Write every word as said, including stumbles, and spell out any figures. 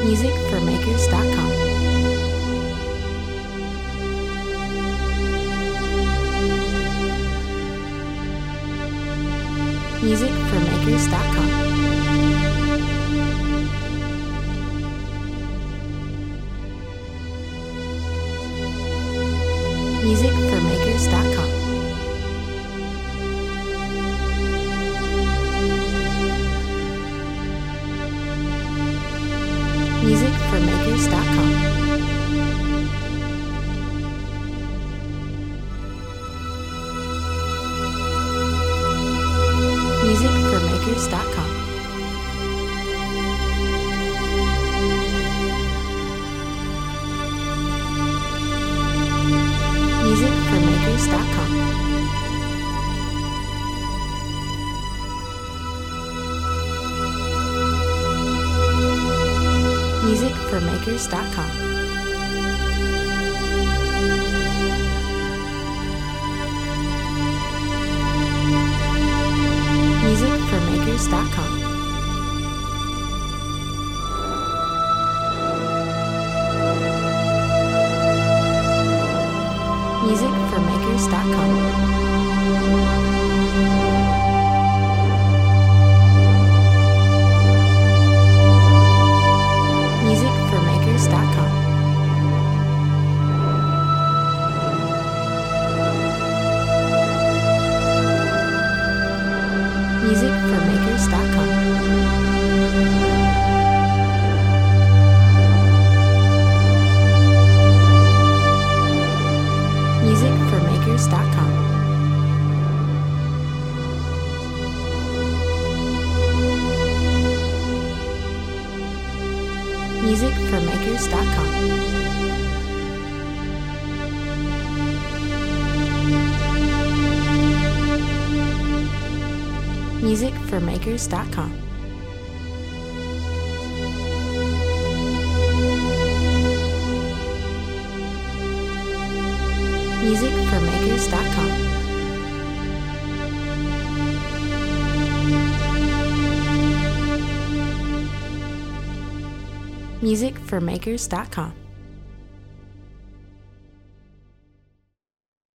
music for makers dot com. music for makers dot com. music for makers dot com. music for makers dot com. music for makers dot com. music for makers dot com. music for makers dot com. music for makers dot com. music for makers dot com. music for makers dot com. music for makers dot com. music for makers dot com. music for makers dot com. music for makers dot com. music for makers dot com. music for makers dot com.